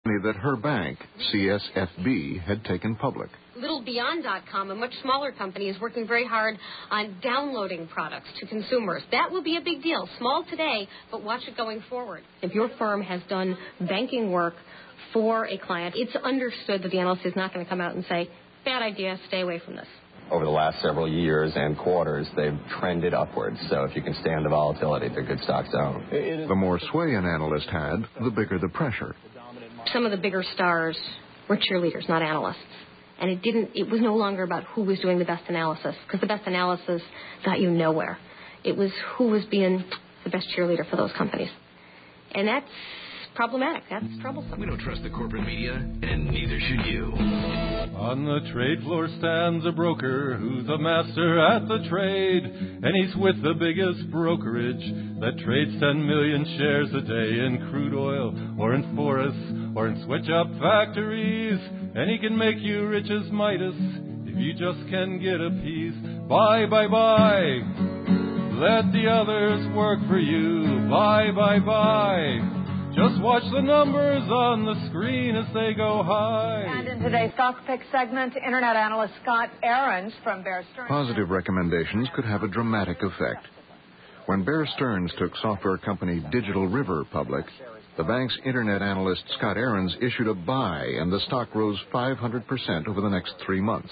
that her bank, CSFB, had taken public. LittleBeyond.com, a much smaller company, is working very hard on downloading products to consumers. That will be a big deal. Small today, but watch it going forward. If your firm has done banking work for a client, it's understood that the analyst is not going to come out and say, bad idea, stay away from this. Over the last several years and quarters, they've trended upwards. So if you can stand the volatility, they're good stocks to own. The more sway an analyst had, the bigger the pressure. Some of the bigger stars were cheerleaders, not analysts. And it was no longer about who was doing the best analysis, because the best analysis got you nowhere. It was who was being the best cheerleader for those companies. And that's problematic. That's troublesome. We don't trust the corporate media, and neither should you. On the trade floor stands a broker who's a master at the trade, and he's with the biggest brokerage that trades 10 million shares a day in crude oil or in forests or in switch-up factories, and he can make you rich as Midas if you just can get a piece. Buy, buy, buy. Let the others work for you. Buy, buy, buy. Just watch the numbers on the screen as they go high. And in today's Stock Pick segment, Internet analyst Scott Ahrens from Bear Stearns. Positive recommendations could have a dramatic effect. When Bear Stearns took software company Digital River public, the bank's Internet analyst Scott Ahrens issued a buy, and the stock rose 500% over the next 3 months.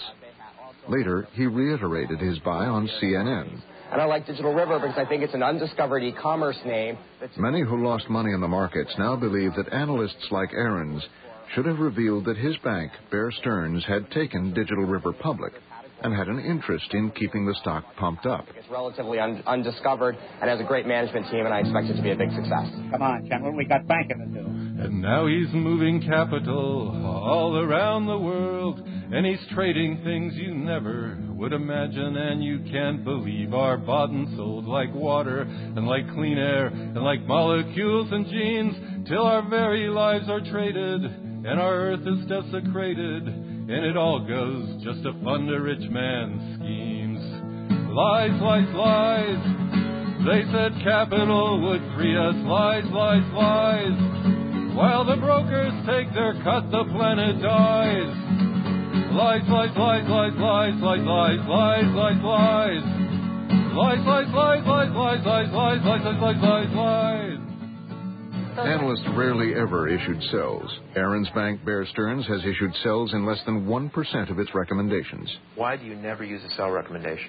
Later, he reiterated his buy on CNN. And I like Digital River because I think it's an undiscovered e-commerce name. Many who lost money in the markets now believe that analysts like Ahrens should have revealed that his bank, Bear Stearns, had taken Digital River public and had an interest in keeping the stock pumped up. It's relatively undiscovered and has a great management team, and I expect it to be a big success. Come on, gentlemen, we got banking to do. And now he's moving capital all around the world, and he's trading things you never would imagine, and you can't believe are bought and sold like water and like clean air and like molecules and genes, till our very lives are traded and our earth is desecrated, and it all goes just to fund a rich man's schemes. Lies, lies, lies. They said capital would free us. Lies, lies, lies. While the brokers take their cut, the planet dies. Lies, lies, lies, lies, lies, lies, lies, lies, lies, lies. Lies, lies, lies, lies, lies, lies, lies, lies, lies, lies, lies. Analysts rarely ever issued sells. Ahrens Bank Bear Stearns has issued sells in less than 1% of its recommendations. Why do you never use a sell recommendation?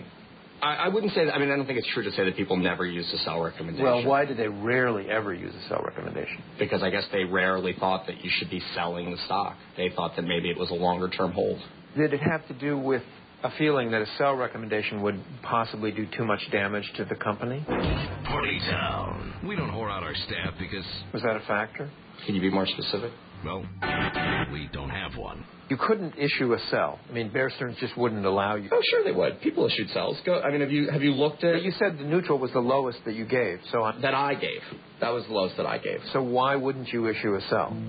I wouldn't say that. I mean, I don't think it's true to say that people never use a sell recommendation. Well, why do they rarely ever use a sell recommendation? Because I guess they rarely thought that you should be selling the stock. They thought that maybe it was a longer-term hold. Did it have to do with a feeling that a sell recommendation would possibly do too much damage to the company? Party Town. We don't whore out our staff because... Was that a factor? Can you be more specific? Well, we don't have one. You couldn't issue a sell. I mean, Bear Stearns just wouldn't allow you. Oh, sure they would. People issued sells. Have you looked at... But you said the neutral was the lowest that you gave. That I gave. That was the lowest that I gave. So why wouldn't you issue a sell?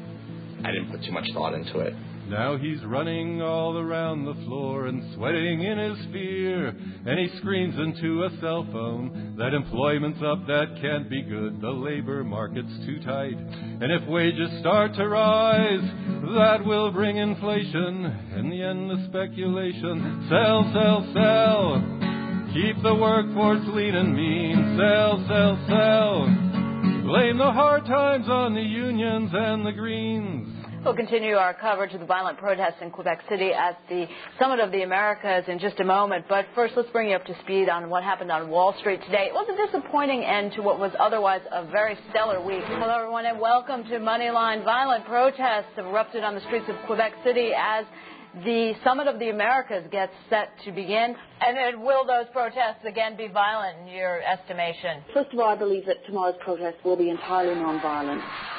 I didn't put too much thought into it. Now he's running all around the floor and sweating in his fear, and he screams into a cell phone that employment's up, that can't be good, the labor market's too tight, and if wages start to rise, that will bring inflation, in the end the speculation. Sell, sell, sell, keep the workforce lean and mean. Sell, sell, sell, blame the hard times on the unions and the Greens. We'll continue our coverage of the violent protests in Quebec City at the Summit of the Americas in just a moment. But first, let's bring you up to speed on what happened on Wall Street today. It was a disappointing end to what was otherwise a very stellar week. Hello, everyone, and welcome to Moneyline. Violent protests have erupted on the streets of Quebec City as the Summit of the Americas gets set to begin. And will those protests again be violent in your estimation? First of all, I believe that tomorrow's protests will be entirely nonviolent.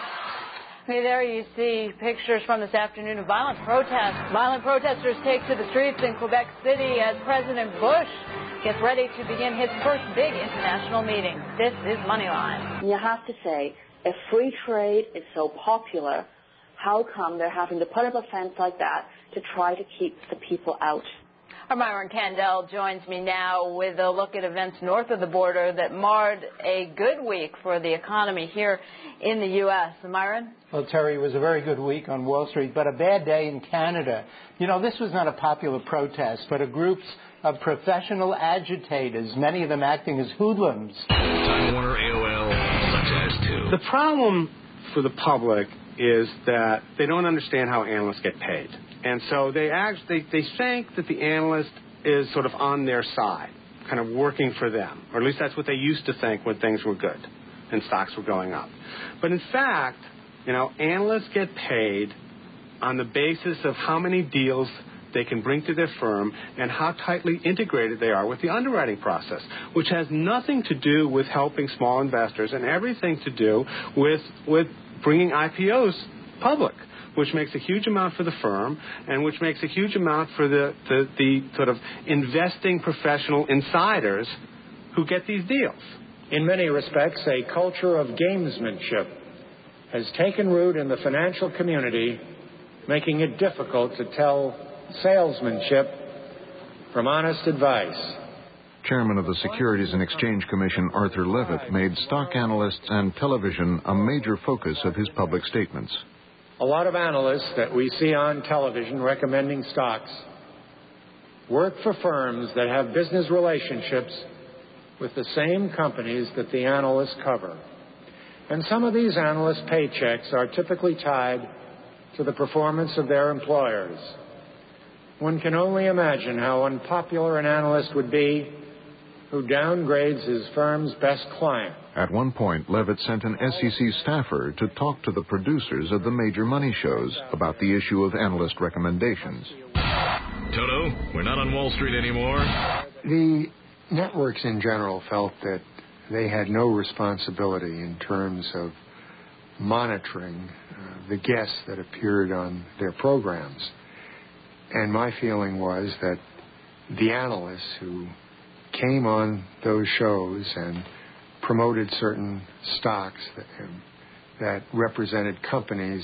Okay, there you see pictures from this afternoon of violent protests. Violent protesters take to the streets in Quebec City as President Bush gets ready to begin his first big international meeting. This is Moneyline. You have to say, if free trade is so popular, how come they're having to put up a fence like that to try to keep the people out? Our Myron Candell joins me now with a look at events north of the border that marred a good week for the economy here in the U.S. Myron? Well, Terry, it was a very good week on Wall Street, but a bad day in Canada. You know, this was not a popular protest, but a group of professional agitators, many of them acting as hoodlums. Time Warner AOL, such as too. The problem for the public is that they don't understand how analysts get paid. And so they think that the analyst is sort of on their side, kind of working for them. Or at least that's what they used to think when things were good and stocks were going up. But in fact, you know, analysts get paid on the basis of how many deals they can bring to their firm and how tightly integrated they are with the underwriting process, which has nothing to do with helping small investors and everything to do with bringing IPOs public, which makes a huge amount for the firm and which makes a huge amount for the sort of investing professional insiders who get these deals. In many respects, a culture of gamesmanship has taken root in the financial community, making it difficult to tell salesmanship from honest advice. Chairman of the Securities and Exchange Commission, Arthur Levitt, made stock analysts and television a major focus of his public statements. A lot of analysts that we see on television recommending stocks work for firms that have business relationships with the same companies that the analysts cover. And some of these analysts' paychecks are typically tied to the performance of their employers. One can only imagine how unpopular an analyst would be who downgrades his firm's best client. At one point, Levitt sent an SEC staffer to talk to the producers of the major money shows about the issue of analyst recommendations. Toto, we're not on Wall Street anymore. The networks in general felt that they had no responsibility in terms of monitoring the guests that appeared on their programs. And my feeling was that the analysts who came on those shows and promoted certain stocks that represented companies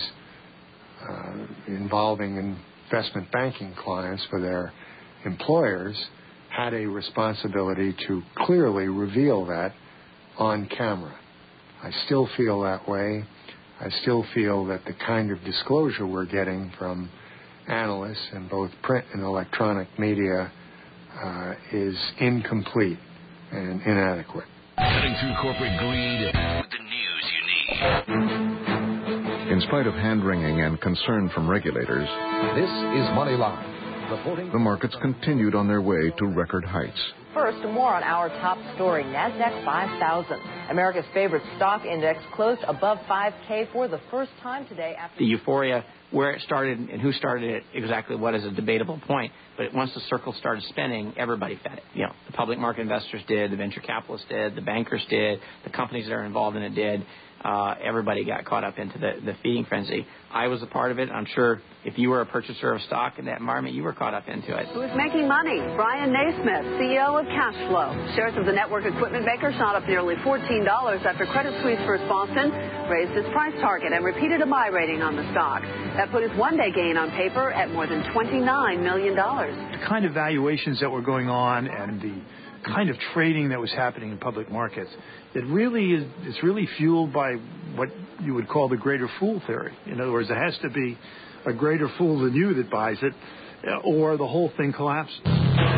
involving investment banking clients for their employers had a responsibility to clearly reveal that on camera. I still feel that way. I still feel that the kind of disclosure we're getting from analysts in both print and electronic media is incomplete and inadequate. Cutting through corporate greed with the news you need. In spite of hand-wringing and concern from regulators, this is Moneyline. The markets continued on their way to record heights. First, more on our top story, NASDAQ 5000. America's favorite stock index closed above 5K for the first time today after the euphoria, where it started and who started it, exactly what is a debatable point. But once the circle started spinning, everybody fed it. You know, the public market investors did, the venture capitalists did, the bankers did, the companies that are involved in it did. Everybody got caught up into the feeding frenzy. I was a part of it. I'm sure if you were a purchaser of stock in that environment, you were caught up into it. Who's making money? Brian Naismith, CEO of Cashflow. Shares of the network equipment maker shot up nearly $14 after Credit Suisse First Boston raised its price target and repeated a buy rating on the stock. That put its one-day gain on paper at more than $29 million. The kind of valuations that were going on and the kind of trading that was happening in public markets, it's really fueled by what you would call the greater fool theory. In other words, there has to be a greater fool than you that buys it, or the whole thing collapses. We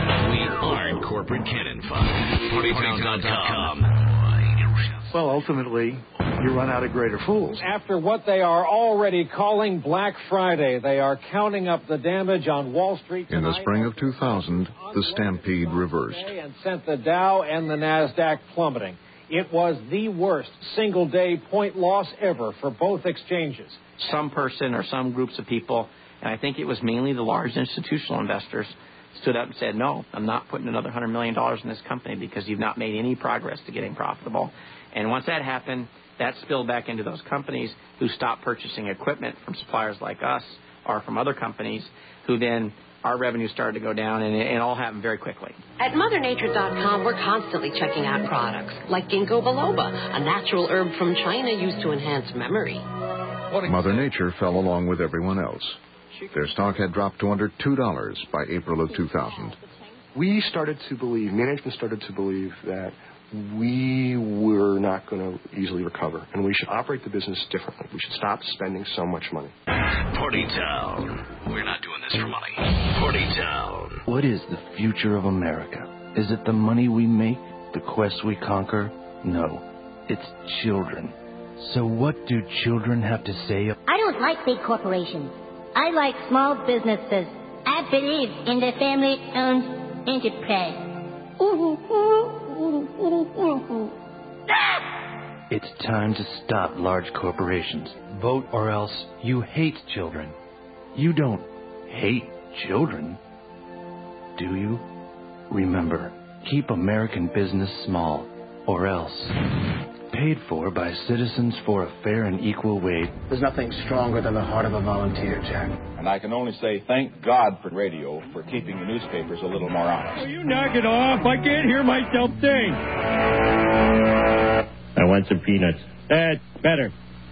aren't corporate cannon fodder. Partytown.com. Well, ultimately, you run out of greater fools. After what they are already calling Black Friday, they are counting up the damage on Wall Street tonight. In the spring of 2000, the stampede reversed. And sent the Dow and the NASDAQ plummeting. It was the worst single-day point loss ever for both exchanges. Some person or some groups of people, and I think it was mainly the large institutional investors, stood up and said, no, I'm not putting another $100 million in this company because you've not made any progress to getting profitable. And once that happened, that spilled back into those companies who stopped purchasing equipment from suppliers like us or from other companies who then our revenue started to go down, and it all happened very quickly. At MotherNature.com, we're constantly checking out products like ginkgo biloba, a natural herb from China used to enhance memory. Mother Nature fell along with everyone else. Their stock had dropped to under $2 by April of 2000. Management started to believe that we were not going to easily recover, and we should operate the business differently. We should stop spending so much money. Party Town. We're not doing this for money. Party Town. What is the future of America? Is it the money we make, the quest we conquer? No, it's children. So what do children have to say? I don't like big corporations. I like small businesses. I believe in the family-owned enterprise. It's time to stop large corporations. Vote or else you hate children. You don't hate children, do you? Remember, keep American business small, or else. Paid for by Citizens for a Fair and Equal Wage. There's nothing stronger than the heart of a volunteer, Jack. And I can only say thank God for radio for keeping the newspapers a little more honest. Will you knock it off? I can't hear myself think. I want some peanuts. That's better.